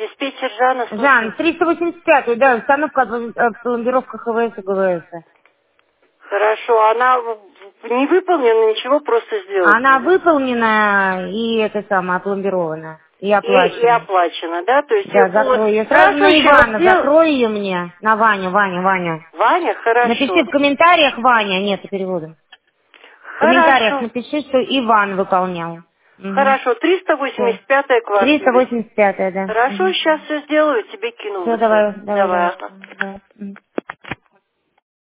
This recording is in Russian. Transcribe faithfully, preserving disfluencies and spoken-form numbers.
диспетчер Жанна, Жан, слушаю. триста восемьдесят пятый, да, установка, э, пломбировка ХВС и ГВС. Хорошо, она в- в- не выполнена, ничего просто сделать Она надо. выполнена и это самое, опломбирована. И И, и оплачена. оплачено, да? То есть Да, вот. закрой ее. Сразу Хорошо, на сейчас Ивана, сделаю. закрой ее мне. На Ваню, Ваня, Ваня. Ваня, Напиши хорошо. в комментариях Ваня, нет перевода. В комментариях Хорошо. напиши, что Иван выполнял. Угу. Хорошо, триста Все. восемьдесят пятая триста квартира. восемьдесят пятая, да. Хорошо, Угу. сейчас все сделаю, тебе кину Все, в эс эм эс. давай, давай, Давай, давай. ага. Давай. Мгм.